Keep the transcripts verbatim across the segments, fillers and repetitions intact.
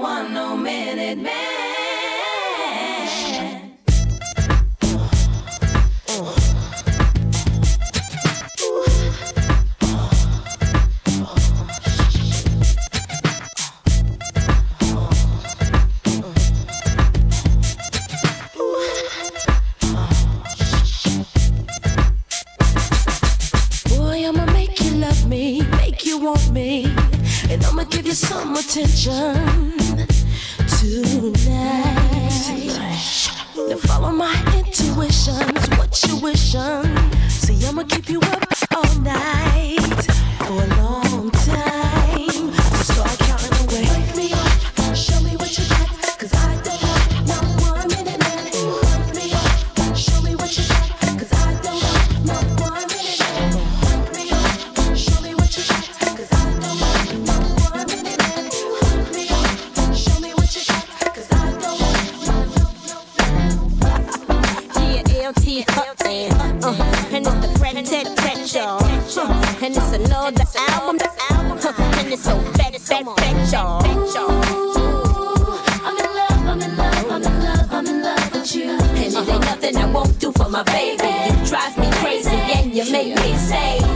want no minute man. Want me, and I'ma give you some attention tonight. Now follow my intuitions, what you wishing. See, I'ma keep you up all night for a long time. So start counting away. Wake me up, show me what you got, 'cause I don't want no one minute man. Wake me up, show me what you got, 'cause I don't want no one minute man. Wake me up, show me what you got. Uh, and it's the Fred Ted Ted y'all. Uh, and it's another album, the album, uh, and it's so fat, fat, fat y'all. I'm in love, I'm in love, I'm in love, I'm in love with you. And it ain't nothing I won't do for my baby. You drive me crazy and you make me say. I'm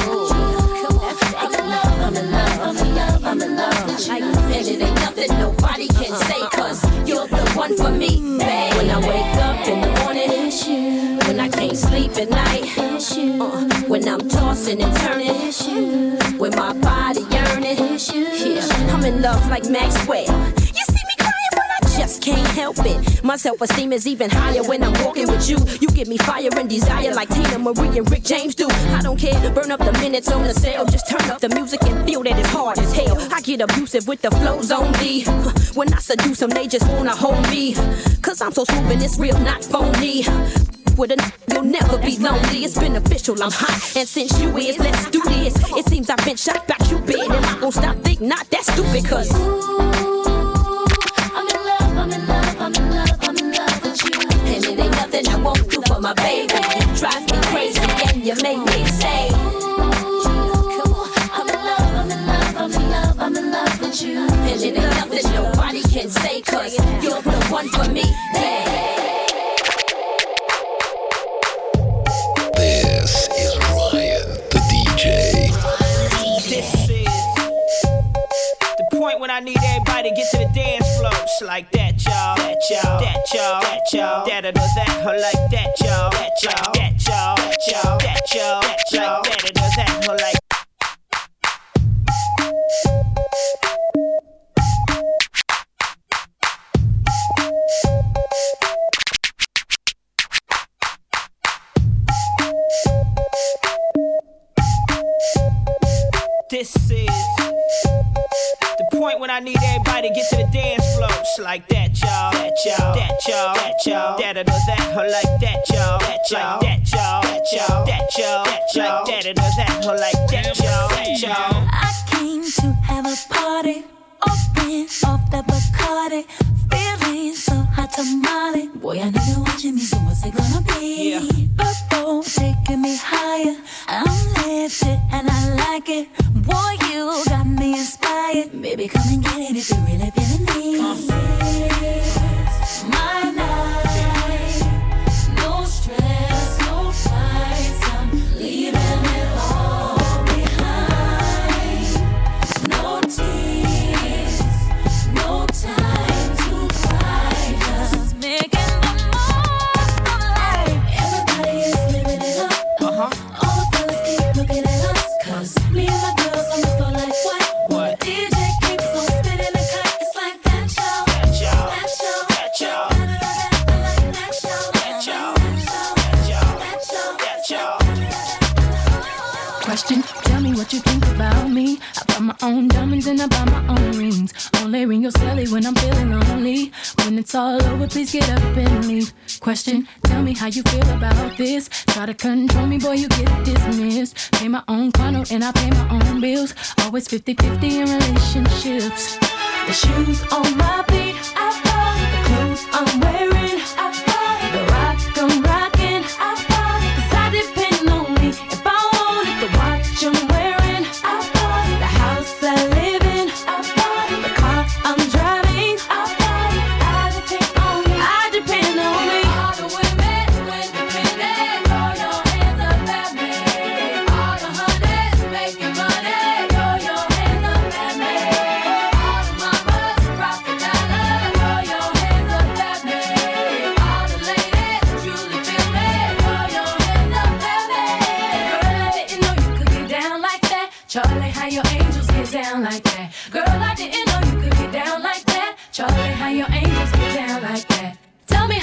in love, I'm in love, I'm in love, I'm in love with you. And it ain't nothing nobody can say, 'cause you're the one for me, babe. When I wake up in the morning, it's you. When I can't sleep at night, it's you. Uh, when I'm tossing and turning, it's you. When my body yearning, it's you. Yeah, I'm in love like Maxwell. You see me crying, but I just can't help it. My self-esteem is even higher when I'm walking with you. You give me fire and desire like Tina Marie and Rick James do. I don't care, burn up the minutes on the cell. Just turn up the music and feel that it's hard as hell. I get abusive with the flows on me. When I seduce them, they just wanna hold me. 'Cause I'm so smooth and it's real, not phony. With a n- you'll never be lonely. It's beneficial, I'm hot, and since you is, let's do this. It seems I've been shot by Cupid, and I gon' stop think not that stupid, 'cause Ooh, I'm in love, I'm in love, I'm in love, I'm in love with you. And it ain't nothing I won't do for my baby. You drive me crazy and you make me say. Ooh, I'm in love, I'm in love, I'm in love, I'm in love with you. And it ain't nothing nobody can say, 'cause you're the one for me, babe. This is Ryan, the D J. This is the point when I need everybody to get to the dance floor. It's like that, y'all. That y'all. That y'all. That y'all. That or that. Or like that, y'all. That y'all. That y'all. That y'all. That y'all. That y'all. Like that or that. Or like. This is the point when I need everybody to get to the dance floor. It's like that, y'all. That y'all. That y'all. That y'all. That or that. Or like that, y'all. That y'all. That y'all. That y'all. That y'all. That y'all. Like that or that. Or like that, y'all. That y'all. I came to have a party, open off the Bacardi, feeling so hot tamale. Boy, I know you're watching me, so what's it gonna be? Yeah. Purple taking me higher, I'm lifted and I like it. Boy, you got me inspired. Baby, come and get it if you really feeling me. It's my night, no stress, no fights. I'm leaving it all behind. No tears, no time to cry. Just making the most of life. Everybody is living it up. Uh-huh. All the fellas keep looking at us, 'cause me and my girls on the floor like what? What? D J keeps on spinning the cut. It's like that show, That y'all. that show, That y'all. I like that show, That y'all. that show, That y'all. that show, That y'all. Question, tell me what you think about me. I buy my own diamonds and I buy my own rings. Only ring your celly when I'm feeling lonely. When it's all over, please get up and leave. Question, tell me how you feel about this. Try to control me, boy, you get dismissed. Pay my own condo and I pay my own bills. Always fifty-fifty in relationships. The shoes on my feet, I bought. The clothes I'm wearing, I bought. The rock I'm rocking, I bought. 'Cause I depend on me. If I wanted the watch I'm wearing, I bought. The house I live in, I bought. The car I'm driving,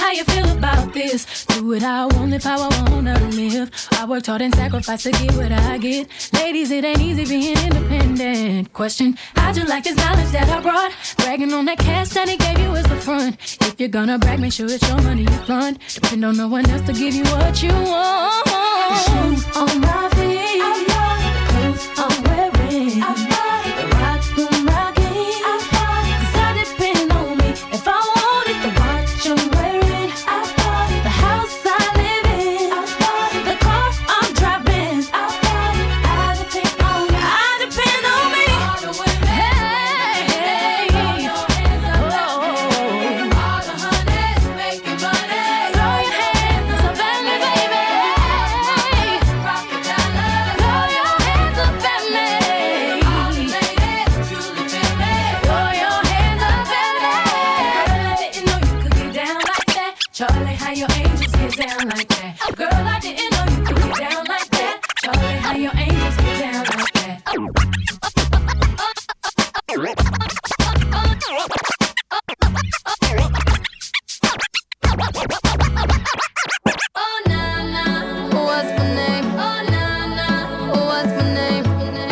how you feel about this. Do it how I want, live how I wanna live. I worked hard and sacrificed to get what I get. Ladies, it ain't easy being independent. Question, how'd you like this knowledge that I brought? Bragging on that cash that he gave you is the front. If you're gonna brag, make sure it's your money you fund. Depend on no one else to give you what you want. The shoes on my feet, the clothes I'm wearing, the watch I'm rocking, 'cause I depend on me. If I want it, the watch I'm wearing, the house I live in, the car I'm driving, I depend on me. I depend on me. Hey, hey, oh, all the honeys making money. Throw your hands up at me, baby. Rock it down, throw your hands up at me. All the ladies truly feel me. Throw your hands up at me. Girl, I didn't know you could get down like that. Charlie, how your angels get down like that. Girl, I didn't know you could get down like that. Charlie, how your angels get down like that. Oh na na, what's my name? Oh na na, what's my name?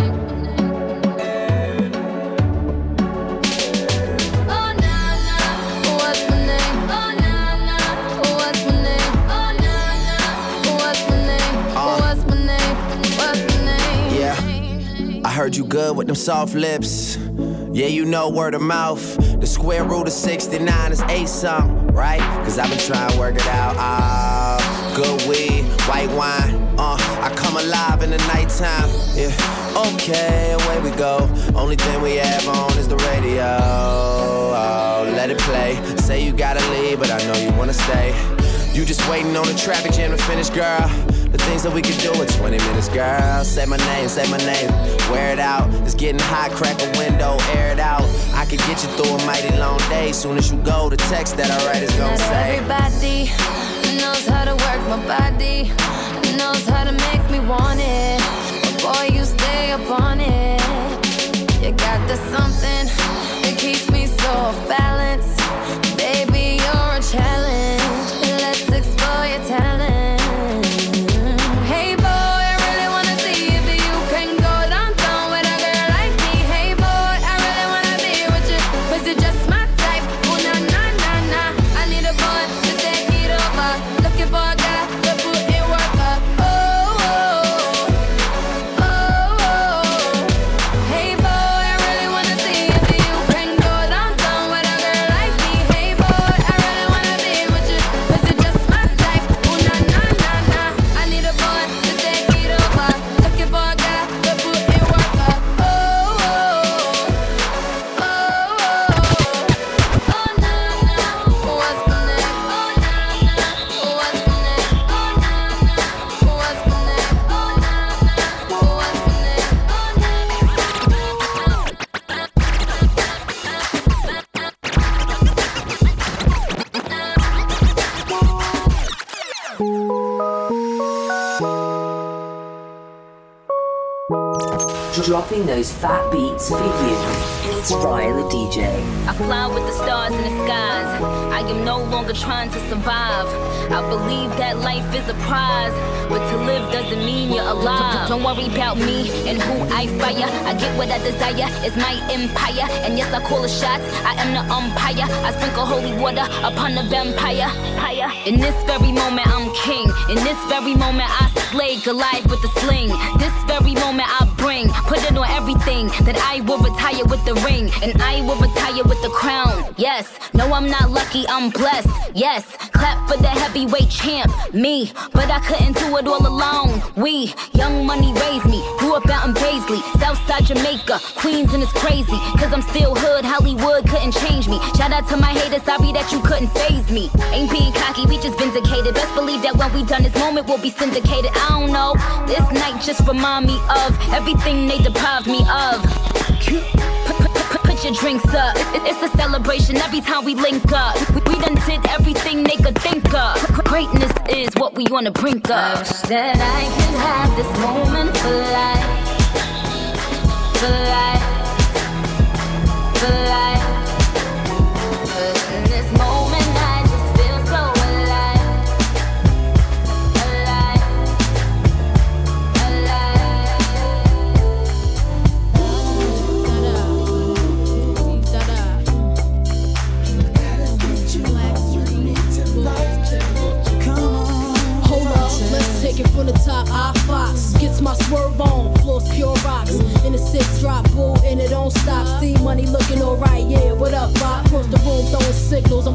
Oh na na, what's my name? Oh na na, what's my name? Oh na na, what's my name? What's my name? What's my name? Yeah. I heard you good with them soft lips. Yeah, you know word of mouth. The square root of sixty-nine is eight something, right? Cause I've been trying to work it out. Ah, good weed, white wine. Uh, I come alive in the nighttime. Yeah, okay, away we go. Only thing we have on is the radio. Oh, let it play. Say you gotta leave, but I know you wanna stay. You just waiting on the traffic jam to finish, girl. The things that we could do in twenty minutes, girl. Say my name, say my name. Wear it out. It's getting hot, crack a window, air it out. I could get you through a mighty long day. Soon as you go, the text that I write is gonna Not say. everybody knows how to work my body, knows how to make me want it. But boy, you stay up on it. You got the something that keeps me so off balance. Baby, you're a challenge. Let's explore your talent. Hey boy, I really wanna see if you can go downtown with a girl like me. Hey boy, I really wanna be with you, 'cause you're just my type. Oh na na na na, I need a boy to take it over. Looking for a guy to put in work up. Oh, oh, oh, oh. Hey boy, I really wanna see if you can go downtown with a girl like me. Hey boy, I really wanna be with you, 'cause you're just my type. Oh na na na na, I need a boy to take it over. Looking for a guy to put in work up. Oh, oh, oh, oh, oh na na, what's my name? Oh na na, what's my name? Oh na na, what's my name? Oh na na, what's my name? Dropping those fat beats for you. It's Ryan the D J. I fly with the stars in the skies. I am no longer trying to survive. I believe that life is a prize, but to live doesn't mean you're alive. Don't worry about me and who I fire. I get what I desire, it's my empire. And yes, I call the shots, I am the umpire. I sprinkle holy water upon the vampire. In this very moment, I'm king. In this very moment, I slay Goliath with the sling. This very moment, I bring, put it on everything, that I will retire with the ring, and I will retire with the crown. Yes, no, I'm not lucky, I'm blessed. Yes, clap for the heavyweight champ, me, but I couldn't do it all alone. We, young money raised me, grew up out in Paisley, Southside Jamaica, Queens, and it's crazy, cause I'm still hood, Hollywood couldn't change me. Shout out to my haters, sorry that you couldn't faze me. Ain't being cocky, we just vindicated. Best believe that when we done this moment, we'll be syndicated. I don't know, this night just remind me of everything they deprived me of. Put, put, put, put your drinks up. It, it's a celebration every time we link up. We, we done did everything they could think of. Greatness is what we wanna bring up. I wish that I could have this moment for life, for life, for life. But in this moment I just feel so alive.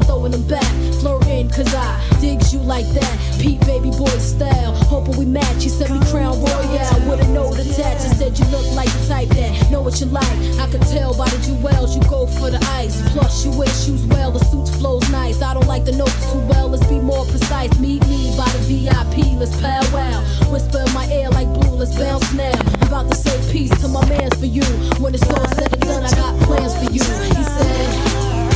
throwing them back. Flirting, cause I digs you like that. Pete baby boy style. Hoping we match. You sent me Crown Royale with a note attached. You said you look like the type that know what you like. I could tell by the jewels you go for the ice. Plus you wear shoes well, the suit flows nice. I don't like the notes too well, let's be more precise. Meet me by the V I P, let's powwow. Whisper in my ear like blue, let's bounce now. I'm about to say peace to my mans for you. When it's all said and done, I got plans for you. He said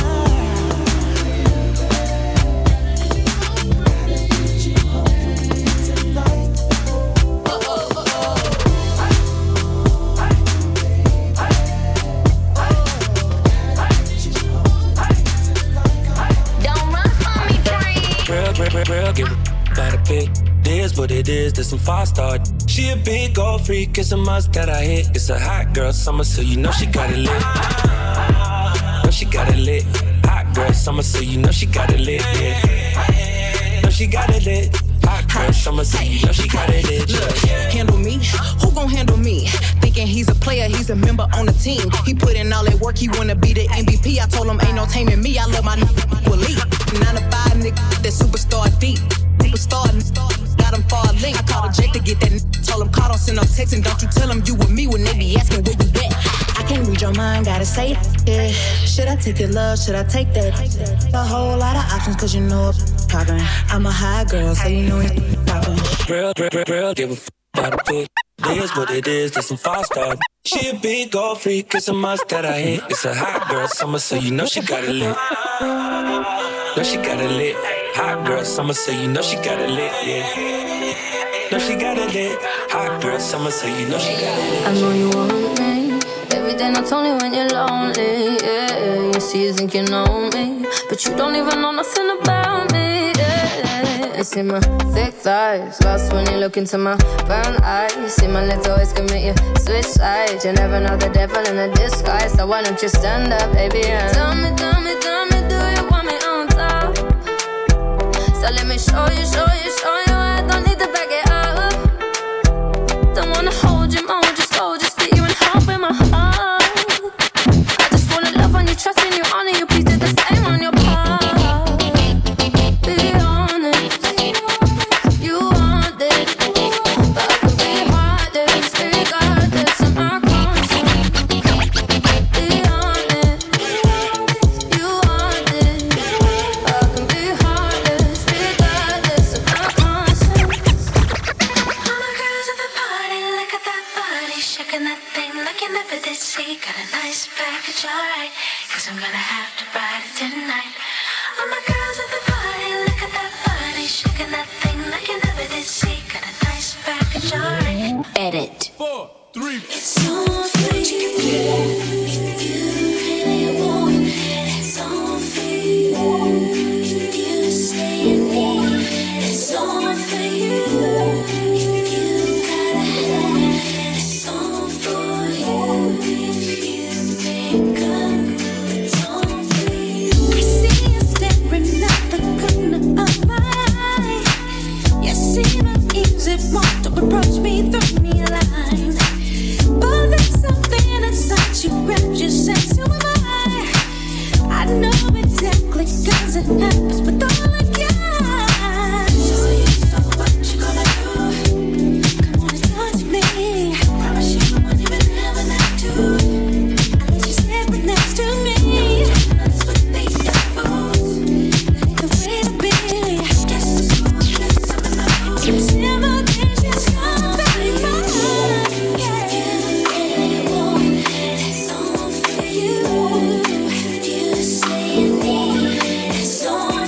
Real, give a about a pick. This what it is, there's some five star. She a big old freak, it's a must that I hit. It's a hot girl summer, so you know she got it lit. Know she got it lit. Hot girl summer, so you know she got it lit. Yeah. Know she got it lit. Hot girl summer, so you know she got it lit. Look, handle me? Who gon' handle me? Thinking he's a player, he's a member on the team. He put in all that work, he wanna be the M V P. I told him ain't no taming me. I love my nigga with lead. Nine to five nigga, that superstar deep. Superstar, got him far link. I called Jake to get that nigga. Told him call, don't send no text, and don't you tell him you with me when they be asking where you at. I can't read your mind, gotta say that. Yeah. Should I take your love, should I take that? A whole lot of options, cause you know it's poppin'. I'm a high girl, so you know it's poppin'. Real, real, real, real, give a f about a pick. This what it is, there's some five star. She a big old freak, it's a must that I hit. It's a hot girl summer, so you know she got it lit. Know she got it lit. Hot girl summer, so you know she got it lit, yeah. Know she got it lit. Hot girl summer, so you know she got it lit. I know you want me. Every day, not only when you're lonely, yeah. You see, you think you know me, but you don't even know nothing about me, yeah. You see my thick thighs, lost when you look into my brown eyes. See my lips always commit you switch sides. You never know the devil in a disguise, so why don't you stand up, baby, and tell me, tell me, tell me, do you want me on top? So let me show you, show you, show you. I don't need to back it up. Don't wanna hold you more, just hold, just fit you in half in my heart. I just wanna love on you, trust in you, honor you. Please do the same on your part. Be honest, you want it, but I can be heartless, regardless of my conscience. Be honest, you want it, but I can be heartless, regardless of my conscience. All my girls at the party, look at that body, shaking that thing like you never did see. Got a nice package, alright, cause I'm gonna have to ride it tonight. All my girls at the party, look at that body, shaking that thing like you never did see. Got a nice package, alright. Edit. Four, three. It's all for you. If you really want, it's all for you. If you say you need, it's all for you. If you gotta have, it's all for you. If you think I'm good, it's all for you. I see you staring at the corner of my eye. You seem uneasy, want to approach me through me line. But there's something inside you, grabs your sense, who am I? I know exactly, cause it happens with all I got. So you so what you gonna do? Come on and touch me. Promise you won't even have a night to. I let you sit right next to me. That's what they say, fools. That ain't the way to be. Guess it's cool, there's some of those. Simmer, there's just something mine. If you really want, it's all for you. If you say you need, it's all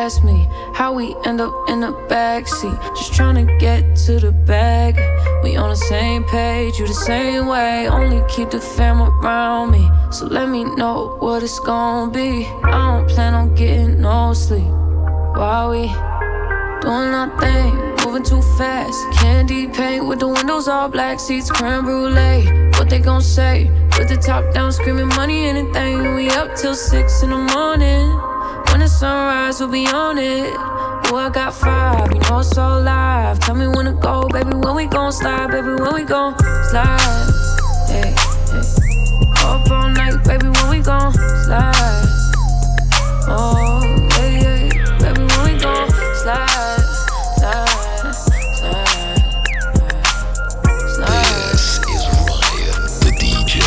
ask me how we end up in the backseat, just tryna get to the bag. We on the same page, you the same way. Only keep the fam around me, so let me know what it's gon' be. I don't plan on getting no sleep while we doing our thing, moving too fast. Candy paint with the windows all black, seats creme brulee. What they gon' say? With the top down, screaming money, anything. We up till six in the morning. When the sunrise, we'll be on it. Oh, I got five, you know it's so live. Tell me when to go, baby, when we gon' slide, baby, when we gon' slide. Hey, hey. Up all night, baby, when we gon' slide. Oh, hey, hey, baby, when we gon' slide, slide, slide, slide. This is Ryan, the D J.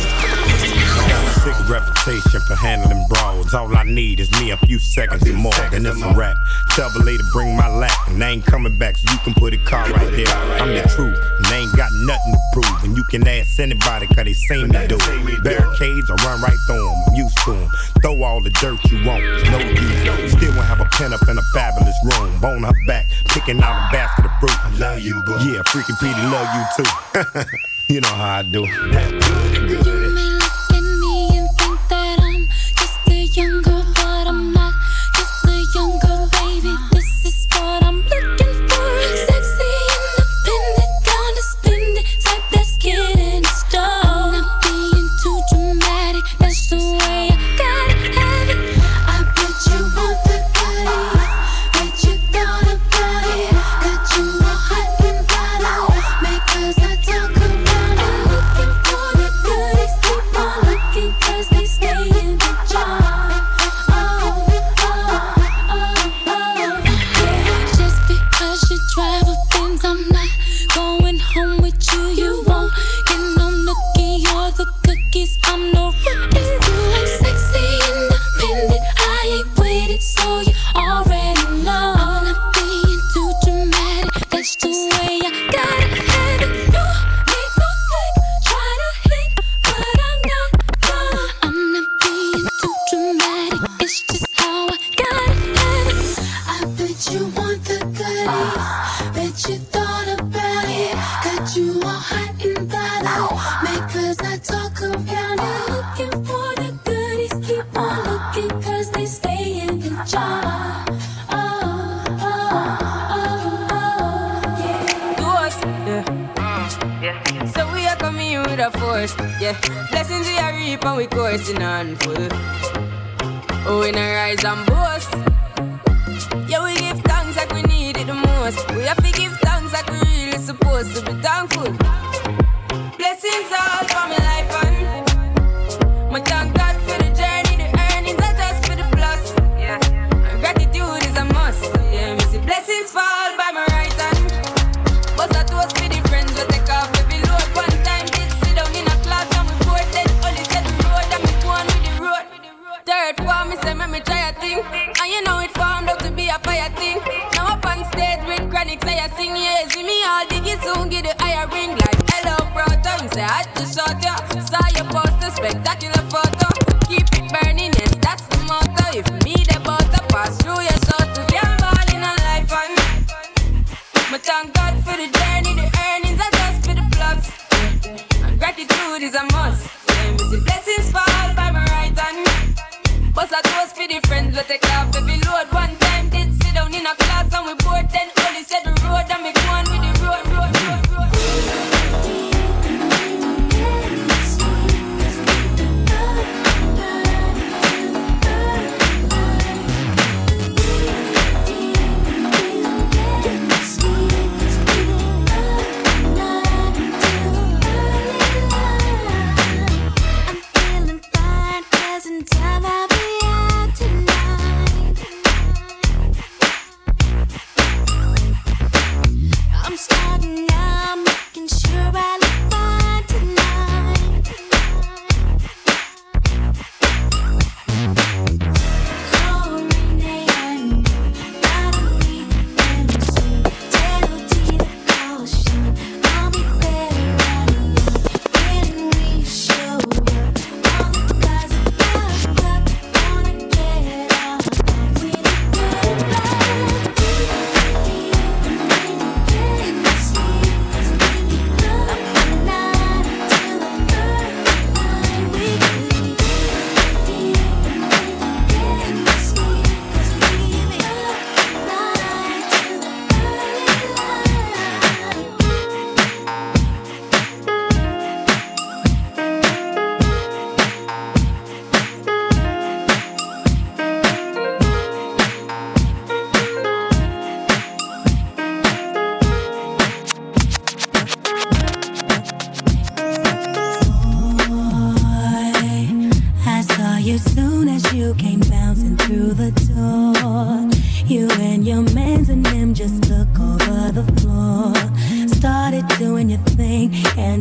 I got a sick reputation for handling brawls. All I need is me a few seconds and more, then it's a rap. Tell the lady bring my lap, and they ain't coming back, so you can put a car right there. I'm the truth, and they ain't got nothing to prove. And you can ask anybody, cause they seen me do it. Barricades, I run right through them, I'm used to them. Throw all the dirt you want, it's no use. Still won't have a pen up in a fabulous room. Bone her back, picking out a basket of fruit. I love you, boo. Yeah, freaking Petey love you too. You know how I do. That good, good. You may look at me and think that I'm just a young girl, but I'm not just a young girl, baby. This is what I'm looking for. Sexy, independent, gonna spend it, type that's getting started. I'm not being too dramatic, that's the way I gotta have it. I bet you want the goodies, bet you thought about it. Got you all hot and bothered, because I talk around and looking for the goodies. Keep on looking, cause they stay in the jar. Oh, oh, oh, oh, yeah. Just because you drive a Benz, I'm not going home with you. You won't get no nookie or the cookies. I'm no rookie. I'm sexy, independent, I ain't with it, so you already know. I'm not being too dramatic, that's the way I gotta have it. You may go slick, try to hit, but I'm not gonna. I'm not being too dramatic, it's just how I gotta have it. I bet you want the goodies, bet you thought about it. Got you all hot and bothered, because I talk around and looking for the goodies. Keep on looking, cause they stay in the jar. Oh, oh, oh, oh, yeah. To us, yeah. yeah. So we are coming with a force, yeah. Blessings we are reap and we coursing on full. Oh, we not rise and boast. Yeah, we give thanks like we need it the most. We have to give thanks like we really supposed to be thankful. Blessings all for my life and my thank God for the journey, the earnings are just for the plus. Yeah, and gratitude is a must. Yeah, me see blessings fall by my right hand. But I toast for the friends we take off every load. One time did sit down in a class and we bored then only said the road and we go on with the road. Third form, me say me me try a thing, and you know it formed out to be a fire thing. Now up on stage with chronics I sing, yeah, see me all diggy soon get the higher ring like hello brother. You say I had to shot ya, saw your poster, spectacular photo. Keep it burning, yes that's the motto. If me the butter pass through your shot to get ball in a life and me thank God for the journey, the earnings are just for the plus. And gratitude is a must. Yeah, me see blessings fall by my right hand. But I toast for the friends we take off every load. One time did sit down in a class and we bored then only said the road and me go on with the road, road, road, road.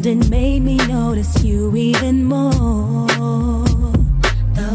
London made me notice you even more. The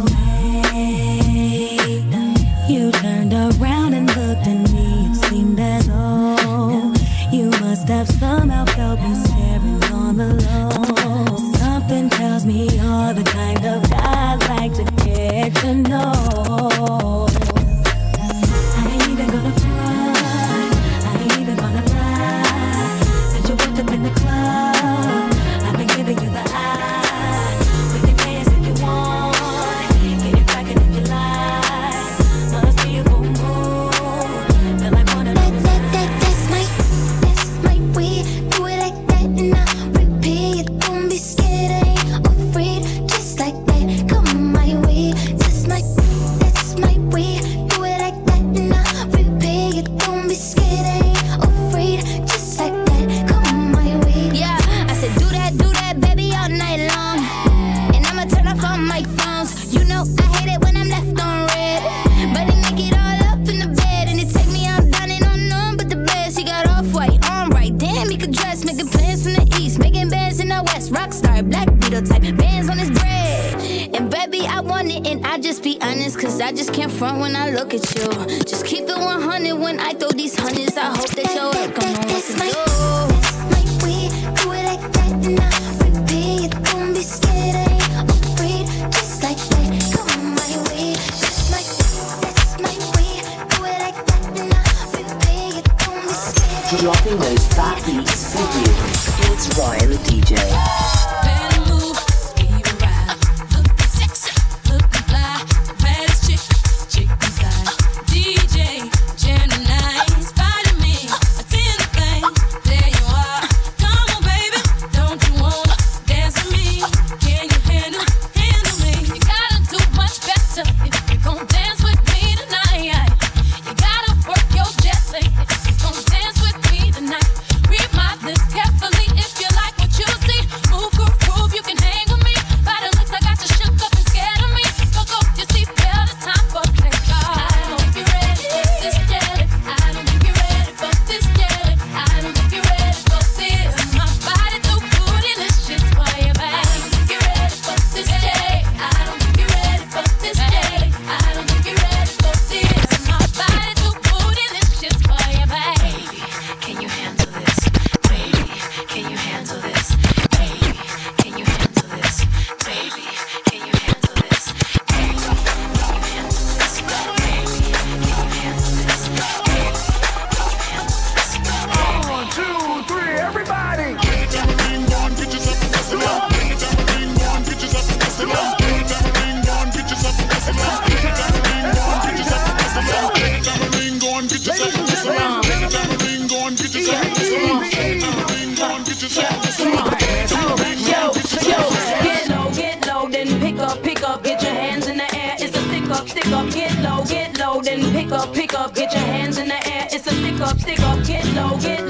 way you turned around and looked at me, it seemed as though you must have somehow felt me staring on the low. Something tells me you're the kind of guy I'd like to get to know. I ain't even gonna front, I ain't even gonna lie. Since you walked up in the club, I've been giving you the eye. We can dance if you want, get it crackin' if you like. Must be a full moon, feel like one of those. That, that, that's my, that's my way. Do it like that and I repeat. Don't be scared, I ain't afraid. Just like that, come my way. That's my, that's my way. Do it like that and I repeat. Don't be scared, I ain't afraid. Just like that, come my way. Yeah, I said do that, do that, baby, all night long. And I'ma turn off all my phones. You know I hate it when I'm left on red, but they make it all up in the bed, and it take me out down and on none but the best. He got off white, on right, damn he could dress, making plans from the east, making bands in the west, rock star, black beetle type, bands on his bread. And baby, I want it, and I just be honest, cause I just can't front when I look at you. Just keep it one hundred when I throw these hundreds. I hope that your work come on what to do. My way, do it like that and I repeat. Don't be scared, I ain't afraid. Just like that, come my way. That's my, that's my way. Do it like that and I repeat. Don't be scared. Dropping those fat beats for you. It's Ryan the D J. Read my lips carefully if you like what you see. Move, groove, groove, you can hang with me. By the looks, I got you shook up and scared of me. Fuck off your seatbelt, it's time for takeoff. I don't think you're ready for this jelly. I don't think you're ready for this jelly. I don't think you're ready for this. My body too bootylicious for you, babe. I don't think you're ready for this jelly. I don't think you're ready for this jelly. I don't think you're ready for this. My body too bootylicious for you, babe. Can you handle this? Baby, can you handle this? Baby, can you handle this? Baby, can you handle this? Baby, can you handle this? Baby, can you handle this? Baby, can you handle this? One, two, three, everybody! Pick up, get your hands in the air. It's a stick up, stick up, get low, get low, then pick up, pick up, get your hands in the air. It's a stick up, stick up, get low, get